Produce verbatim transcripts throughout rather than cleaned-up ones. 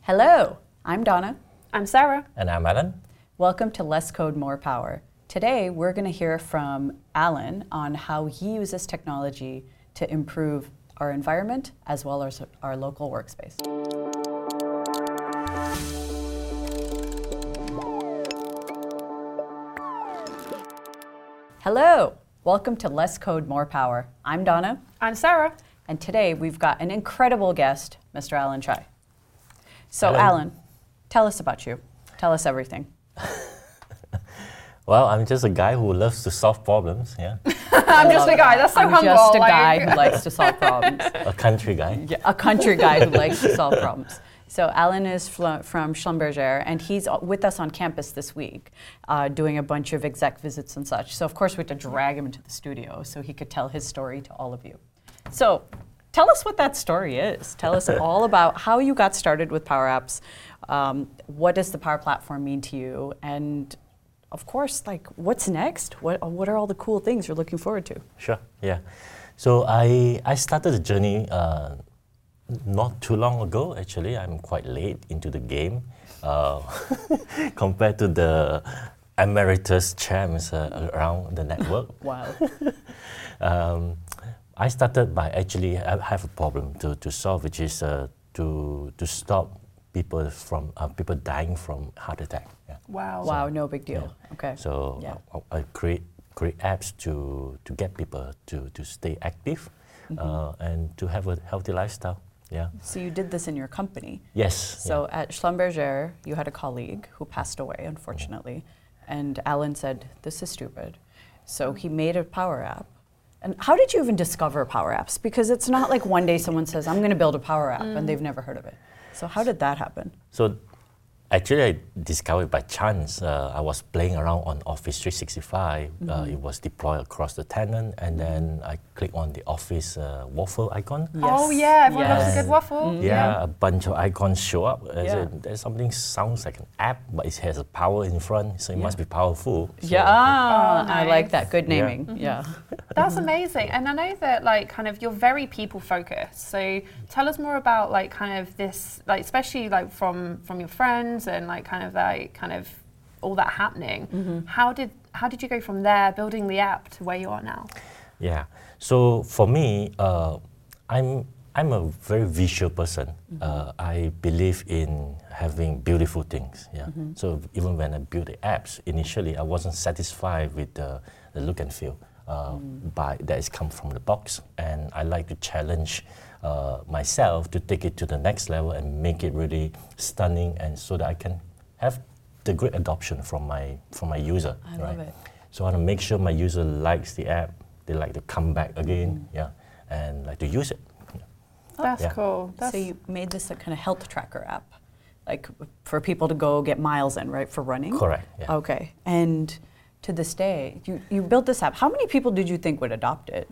Hello, I'm Donna. I'm Sarah. And I'm Alan. Welcome to Less Code, More Power. Today, we're going to hear from Alan on how he uses technology to improve our environment as well as our local workspace. Hello, welcome to Less Code, More Power. I'm Donna. I'm Sarah. And today, we've got an incredible guest, Mister Alan Chai. So, Hello. Alan, tell us about you. Tell us everything. Well, I'm just a guy who loves to solve problems, yeah. I'm just a guy, that's so I'm humble. just a like- guy who likes to solve problems. A country guy. Yeah, a country guy who likes to solve problems. So Alan is fl- from Schlumberger, and he's with us on campus this week, uh, doing a bunch of exec visits and such. So of course we had to drag him into the studio so he could tell his story to all of you. So tell us what that story is. Tell us all about how you got started with Power Apps. Um, what does the Power Platform mean to you? And of course, like, what's next? What what are all the cool things you're looking forward to? Sure, yeah. So I, I started the journey uh, not too long ago, actually. I'm quite late into the game uh, compared to the emeritus champs uh, around the network. Wow. um, I started by actually I have a problem to, to solve, which is uh, to to stop people from uh, people dying from heart attack. Yeah. Wow. Wow, no big deal. Yeah. Okay. So Yeah. I, I create create apps to to get people to to stay active uh, and to have a healthy lifestyle. Yeah. So you did this in your company. Yes. So at Schlumberger, you had a colleague who passed away, unfortunately, and Alan said, "This is stupid." So he made a Power App. And how did you even discover Power Apps? Because it's not like one day someone says, "I'm going to build a Power App," and they've never heard of it. So how did that happen? So actually, I discovered by chance. Uh, I was playing around on Office three sixty-five. Mm-hmm. Uh, it was deployed across the tenant, and then I clicked on the Office uh, waffle icon. Oh Yes. yeah, everyone Yes. loves a good waffle. Yeah, a bunch of icons show up. I Yeah. said, there's something sounds like an app, but it has a power in front, so it Yeah. must be powerful. So Yeah, ah, Oh, I like nice. that. Good Yeah. naming. Yeah. That's amazing. And I know that like kind of you're very people focused. So tell us more about like kind of this, like especially like from from your friends and like kind of like kind of all that happening. How did how did you go from there building the app to where you are now? Yeah. So for me, uh, I'm I'm a very visual person. Uh, I believe in having beautiful things. Yeah. So even when I built the apps initially, I wasn't satisfied with the, the look and feel. Uh, by that is come from the box, and I like to challenge uh, myself to take it to the next level and make it really stunning, and so that I can have the great adoption from my from my user. I love it. So I want to make sure my user likes the app. They like to come back again, yeah, and like to use it. That's Yeah. cool. That's So you made this a kind of health tracker app, like for people to go get miles in, right, for running? Correct. Yeah. Okay. And to this day, you, you built this app. How many people did you think would adopt it?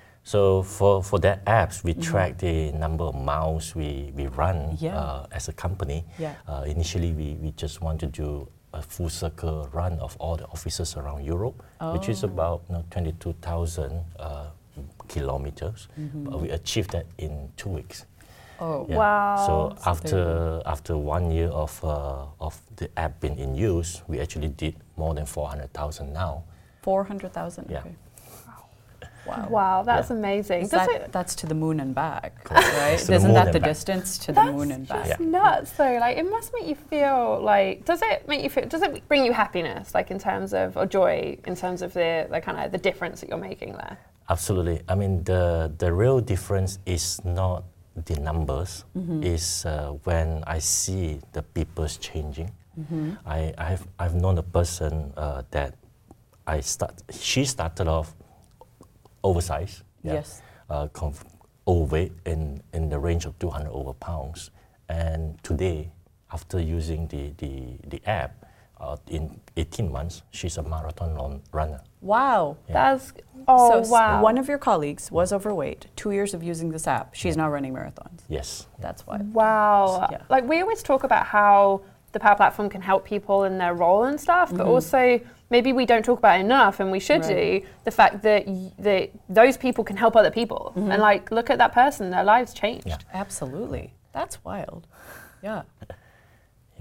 So for, for that apps, we track the number of miles we, we run Yeah. uh, as a company. Yeah. Uh, initially, we, we just want to do a full circle run of all the offices around Europe, which is Oh. about you know, twenty-two thousand uh, kilometers. But we achieved that in two weeks. Oh, Yeah. Wow. So So there you after after one year of uh, of the app being in use, we actually did more than four hundred thousand now. four hundred thousand? Yeah. Okay. Wow. wow, that's Yeah. amazing. Is Does that, it, that's to the moon and back, Correct. right? It's to the Isn't moon that and the back. distance to the that's moon and back? just Yeah. nuts though. Like it must make you feel like does it make you feel does it bring you happiness like in terms of or joy in terms of the, the kind of the difference that you're making there? Absolutely. I mean, the the real difference is not the numbers. Is uh, when I see the people's changing. I I've I've known a person uh, that I start. She started off oversized. Yeah, Yes. Uh, conf- overweight in in the range of two hundred over pounds, and today, after using the the the app, uh, in eighteen months, she's a marathon run- runner. Wow. That's oh so s- wow. one of your colleagues was overweight, two years of using this app. She's now running marathons. Yes. That's why. Wow. Yeah. Like we always talk about how the Power Platform can help people in their role and stuff, but also maybe we don't talk about it enough, and we should Right. do the fact that y- that those people can help other people, and like look at that person, their lives changed. Yeah. Absolutely. That's wild. Yeah.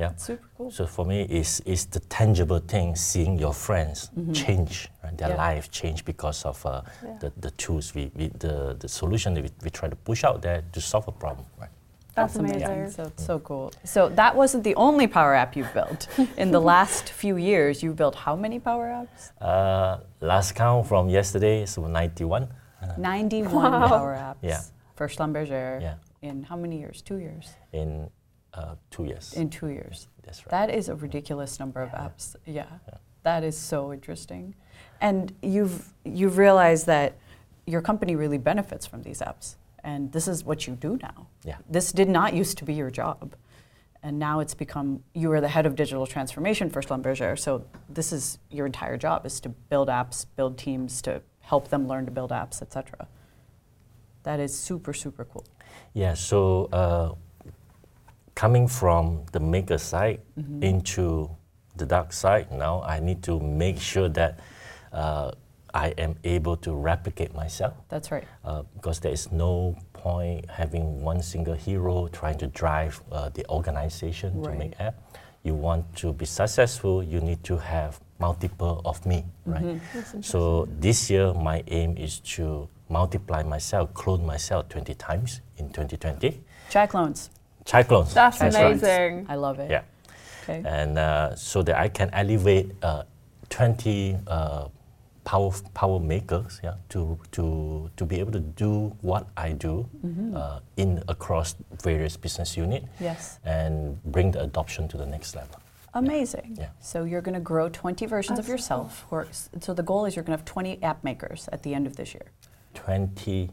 Yeah. Super cool. So for me, it's, it's the tangible thing, seeing your friends change, right? Their Yeah. life change because of uh, Yeah. the, the tools, we, we, the, the solution that we, we try to push out there to solve a problem, right? That's amazing. amazing. So it's so cool. So that wasn't the only Power App you've built. In the last few years, you've built how many Power Apps? Uh, last count from yesterday is ninety-one. ninety-one Wow. Power Apps Yeah. for Schlumberger Yeah. in how many years? Two years? In uh, two years. In two years. That's right. That is a ridiculous number of apps. Yeah. That is so interesting. And you've you've realized that your company really benefits from these apps. And this is what you do now. Yeah. This did not used to be your job. And now it's become, you are the head of digital transformation for Schlumberger. So this is your entire job, is to build apps, build teams, to help them learn to build apps, et cetera. That is super, super cool. Yeah, so uh, coming from the maker side into the dark side, now I need to make sure that uh, I am able to replicate myself. That's right. Uh, because there is no point having one single hero trying to drive uh, the organization to Right. make app. You want to be successful, you need to have multiple of me, right? So this year, my aim is to multiply myself, clone myself twenty times in twenty twenty. Chai clones. Chai clones. That's Chai clones. amazing. I love it. Yeah. Okay. And uh, so that I can elevate uh, twenty uh, power power makers, yeah, to to to be able to do what I do uh, in across various business unit, Yes. and bring the adoption to the next level. Amazing. Yeah. So you're going to grow twenty versions of That's yourself. Or, so the goal is you're going to have twenty app makers at the end of this year. twenty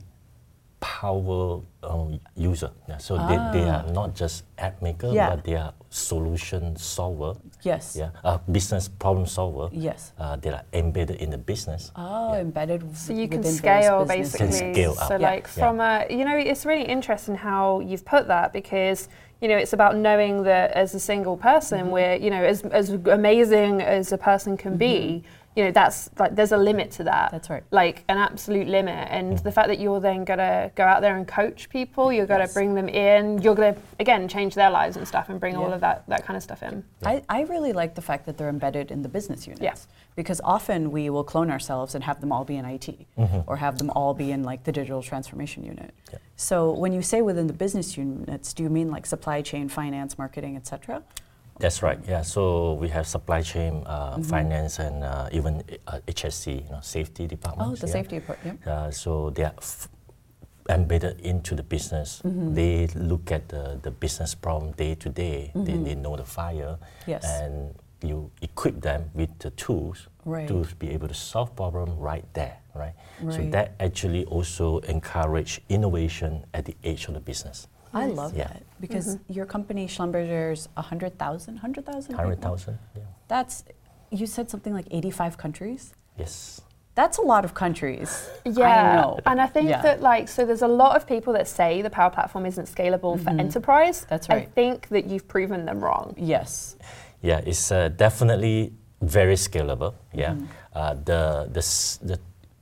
power um, user. Yeah. So they, they are not just app maker, Yeah. but they are solution solver. Yes. Yeah, uh, business problem solver. Yes. Uh, they are embedded in the business. Oh, Yeah. embedded. So you can within scale various basically. businesses. Can scale up. So Yeah. like from a, you know, it's really interesting how you've put that, because you know it's about knowing that as a single person, Mm-hmm. we're you know as as amazing as a person can be, you know that's like there's a limit to that. That's right. Like an absolute limit, and the fact that you're then gonna go out there and coach people, you're gonna Yes. bring them in, you're gonna again change their lives and stuff, and bring all Yeah. of that that kind of stuff in. I, I really like the fact that they're embedded in the business units. Yeah. Because often we will clone ourselves and have them all be in I T or have them all be in like the digital transformation unit. Yeah. So when you say within the business units, do you mean like supply chain, finance, marketing, et cetera? That's right. Yeah. So we have supply chain, uh, finance, and uh, even uh, H S C, you know, safety department. Oh, the safety part, yeah. Uh, so they are f- embedded into the business. They look at the, the business problem day to day. They, they know the fire. Yes. And you equip them with the tools Right. to be able to solve problem right there, right? So Right. that actually also encourage innovation at the edge of the business. I love Yeah. that because your company Schlumberger's one hundred thousand, one hundred thousand? one hundred thousand, yeah. That's, you said something like eighty-five countries? Yes. That's a lot of countries. Yeah, I know. and I think Yeah. that like so there's a lot of people that say the Power Platform isn't scalable for enterprise. That's I right. think that you've proven them wrong. Yes. Yeah, it's uh, definitely very scalable. Yeah, uh, the the s- the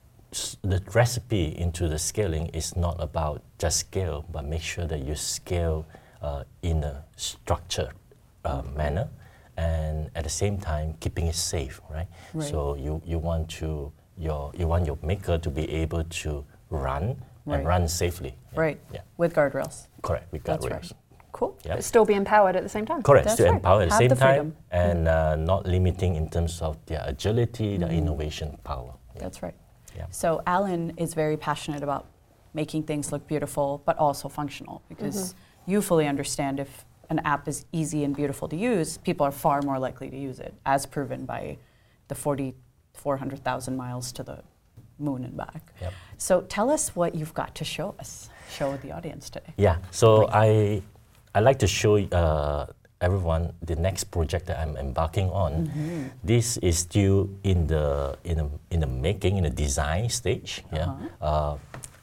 s- the recipe into the scaling is not about just scale, but make sure that you scale uh, in a structured uh, manner, and at the same time keeping it safe, right? Right. So you you want to your you want your maker to be able to run Right. and run safely. Yeah. Right. Yeah. With guardrails. Correct. With That's guardrails. right. Cool. Yeah. But still be empowered at the same time. Correct, That's to right. empower at the Have same the time freedom. and uh, not limiting in terms of their agility, their innovation power. Yeah. That's right. Yeah. So Alan is very passionate about making things look beautiful, but also functional, because you fully understand if an app is easy and beautiful to use, people are far more likely to use it, as proven by the forty-four hundred thousand miles to the moon and back. Yep. So tell us what you've got to show us, show the audience today. Yeah, so I I like to show uh, everyone the next project that I'm embarking on. This is still in the in the, in the making, in the design stage. Yeah. Uh,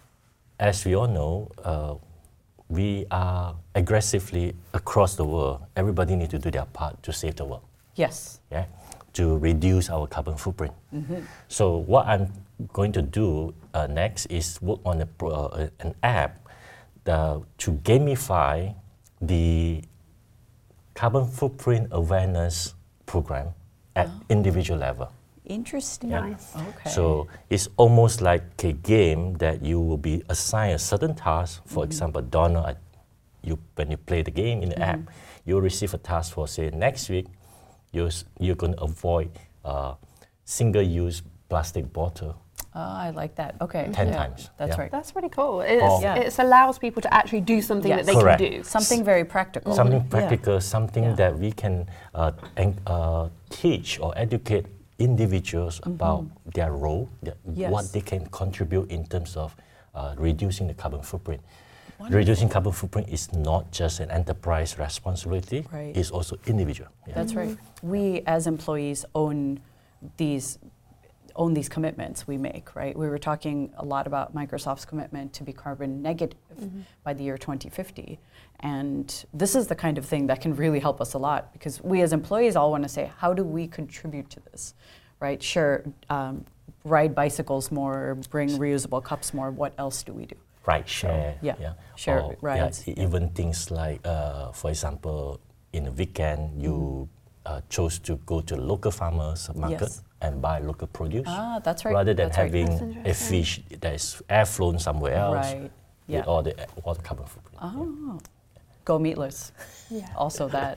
as we all know, uh, we are aggressively across the world. Everybody needs to do their part to save the world. Yes. Yeah, to reduce our carbon footprint. So what I'm going to do uh, next is work on a pro, uh, an app uh, to gamify the carbon footprint awareness program at individual level. Interesting. Yeah. Nice. Okay. So it's almost like a game that you will be assigned a certain task. For example, Donna, I- you when you play the game in the app, you'll receive a task for say next week, you're s- you're going to avoid uh, single-use plastic bottle Oh, I like that. Okay. ten yeah, times. That's Yeah. right. That's really cool. It's, Oh. Yeah. It allows people to actually do something Yes. that they Correct. can do. Something very practical. Something Yeah. practical, something Yeah. that we can uh, en- uh, teach or educate individuals about their role, their, Yes. what they can contribute in terms of uh, reducing the carbon footprint. Wonderful. Reducing carbon footprint is not just an enterprise responsibility, Right. it's also individual. Yeah. That's right. We as employees own these own these commitments we make, right? We were talking a lot about Microsoft's commitment to be carbon negative by the year twenty fifty. And this is the kind of thing that can really help us a lot because we as employees all want to say, how do we contribute to this, right? Sure, um, ride bicycles more, bring reusable cups more. What else do we do? Right, share. yeah, share Or, rides, Yeah, e- yeah. even things like, uh, for example, in a weekend, you uh, chose to go to a local farmers market Yes. and buy local produce. Ah, that's right. Rather than That's right. having That's a interesting. fish that is air flown somewhere else Right. with Yeah. all the all the carbon footprint. Oh, go meatless. Yeah. Also that.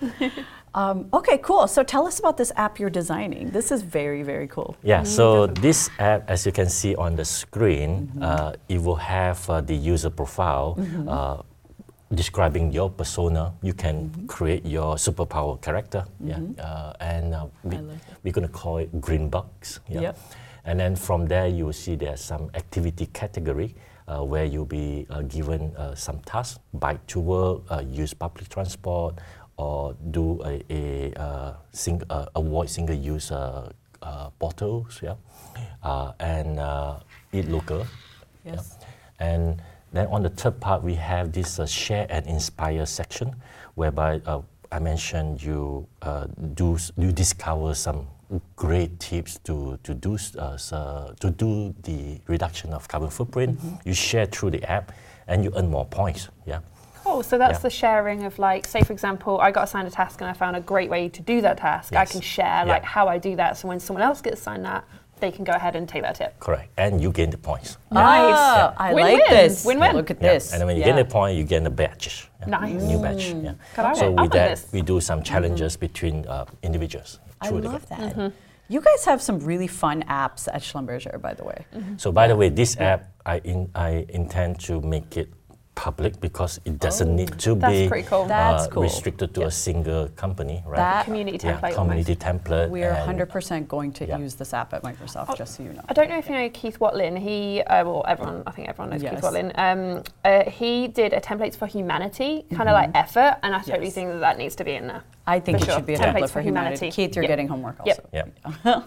um, okay, cool. So tell us about this app you're designing. This is very, very cool. Yeah, so this app, as you can see on the screen, uh, it will have uh, the user profile uh, describing your persona. You can create your superpower character, yeah, uh, and uh, we, I like that. we're going to call it Green Box. Yeah. Yep. And then from there, you will see there's some activity category uh, where you'll be uh, given uh, some tasks, bike to work, uh, use public transport, or do a, a uh, sing, uh, avoid single-use uh, uh, bottles, yeah, uh, and uh, eat local. yeah. Yes. And then on the third part, we have this uh, share and inspire section, whereby uh, I mentioned you uh, do s- you discover some great tips to to do s- uh, s- uh, to do the reduction of carbon footprint. You share through the app, and you earn more points. Yeah. Oh, so that's Yeah. the sharing of like, say for example, I got assigned a task and I found a great way to do that task. I Yes. can share Yeah. like how I do that. So when someone else gets assigned that, they can go ahead and take that tip. Correct. And you gain the points. Nice. Ah, I Win-win. like this. Win-win. Look at Yeah. this. And then when you Yeah. get the point, you get the badge. Yeah. Nice. New badge. Yeah. God, I So like- I with like that, this. we do some challenges between uh, individuals. I through the love app. that. You guys have some really fun apps at Schlumberger, by the way. So by the way, this app I in, I intend to make it public because it doesn't need to That's be pretty cool. That's uh, cool. restricted to a single company, right? That- Community yeah, template community template. We are and- one hundred percent going to Yeah. use this app at Microsoft, just so you know. I don't know if you know Keith Watlin. He, uh, well, everyone, I think everyone knows Yes. Keith Watlin. Um, uh, he did a Templates for Humanity, kind of like effort, and I totally Yes. think that that needs to be in there. I think For it sure. should be a Templates template for for humanity. humanity. Keith, you're Yep. getting homework Yep. also. Yeah.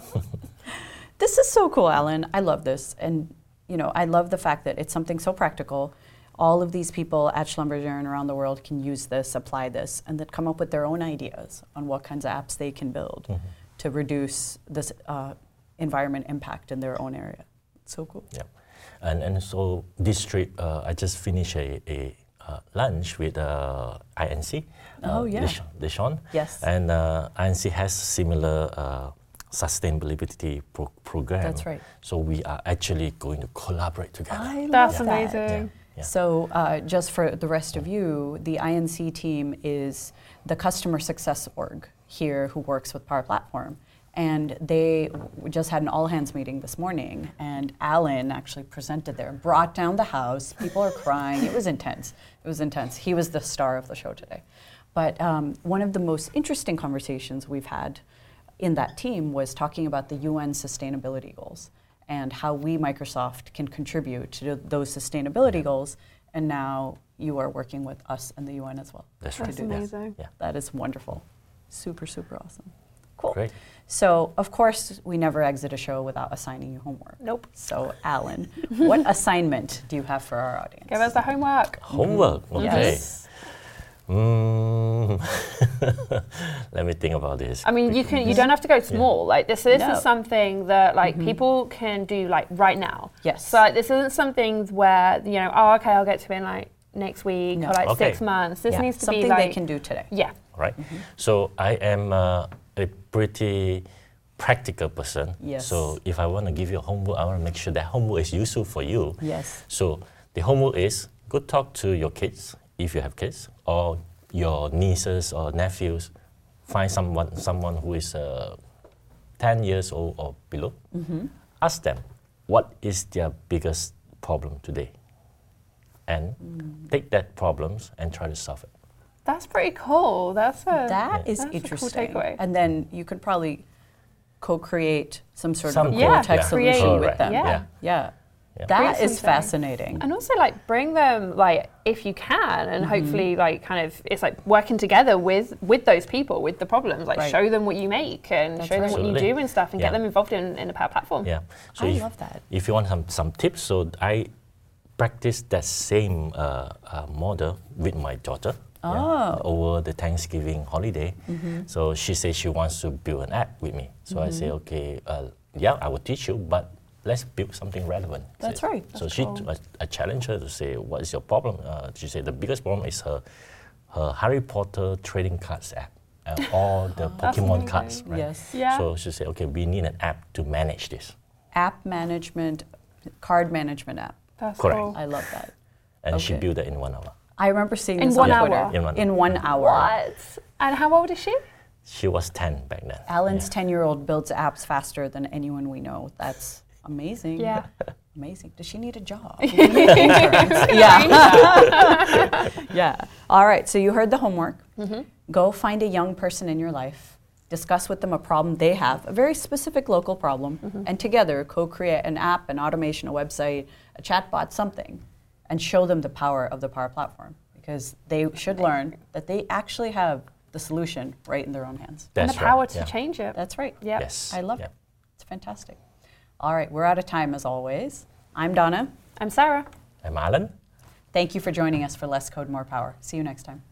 This is so cool, Alan. I love this. And, you know, I love the fact that it's something so practical. All of these people at Schlumberger and around the world can use this, apply this, and then come up with their own ideas on what kinds of apps they can build to reduce this uh, environment impact in their own area. It's so cool. Yeah, and and so this trip, uh, I just finished a, a uh, lunch with uh, I N C. Oh, uh, yeah. Deshaun, Deshaun. Yes. And uh, I N C has similar uh, sustainability pro- program. That's right. So we are actually going to collaborate together. I That's love that. amazing. Yeah. So, uh, just for the rest of you, the I N C team is the customer success org here who works with Power Platform. And they w- just had an all hands meeting this morning, and Alan actually presented there, brought down the house. People are crying. It was intense. It was intense. He was the star of the show today. But um, one of the most interesting conversations we've had in that team was talking about the U N sustainability goals and how we, Microsoft, can contribute to those sustainability goals. And now you are working with us and the U N as well. That's to right. That's do that. amazing. Yeah. That is wonderful. Super, super awesome. Cool. Great. So, of course, we never exit a show without assigning you homework. Nope. So, Alan, what assignment do you have for our audience? Give us the homework. Homework. Okay. Yes. Mm. Let me think about this. I mean, you can. You don't have to go small. Like this, this No. is something that like people can do like right now. Yes. So like, this isn't something where you know, oh, okay, I'll get to it in like next week No. or like Okay. six months. This Yeah, needs to something be like they can do today. yeah. Right? So I am uh, a pretty practical person. Yes. So if I want to give you a homework, I want to make sure that homework is useful for you. Yes. So the homework is go talk to your kids, if you have kids, or your nieces or nephews. Find someone, someone who is uh, ten years old or below. Ask them, what is their biggest problem today? And take that problems and try to solve it. That's pretty cool. That's a That is that's a cool interesting. takeaway. And then you could probably co-create some sort Some of a Yeah, cool tech create- solution with Correct. them. Yeah. Yeah. Yeah. Yeah. That Create is something. fascinating. And also like bring them like if you can and hopefully like kind of it's like working together with with those people with the problems like Right. show them what you make and That's show them right. what you Absolutely. do and stuff and Yeah. get them involved in, in the Power Platform. Yeah. So I if, love that. If you want some, some tips, so I practice that same uh, uh, model with my daughter. yeah, Oh. over the Thanksgiving holiday. So she says she wants to build an app with me. So I say, okay, uh, yeah, I will teach you, but let's build something relevant. That's So- right. So That's she, cool. I, I challenged her to say, what is your problem? Uh, she said the biggest problem is her, her Harry Potter trading cards app. Uh, all the That's Pokemon cards, amazing. right? Yes. Yeah. So she said, okay, we need an app to manage this. App management, card management app. That's Correct. cool. I love that. And she Okay. built that in one hour. I remember seeing In this one on hour? Twitter. In one In one hour. What? And how old is she? She was ten back then. Alan's Yeah. ten-year-old builds apps faster than anyone we know. That's amazing. Yeah. Amazing. Does she need a job? We need interns. yeah. yeah. All right. So you heard the homework. Go find a young person in your life. Discuss with them a problem they have, a very specific local problem, and together co-create an app, an automation, a website, a chatbot, something, and show them the power of the Power Platform, because they should learn that they actually have the solution right in their own hands. And That's the power right. to yeah. change it. That's right. Yeah. Yes. I love yeah. it. It's fantastic. All right, we're out of time as always. I'm Donna. I'm Sarah. I'm Alan. Thank you for joining us for Less Code, More Power. See you next time.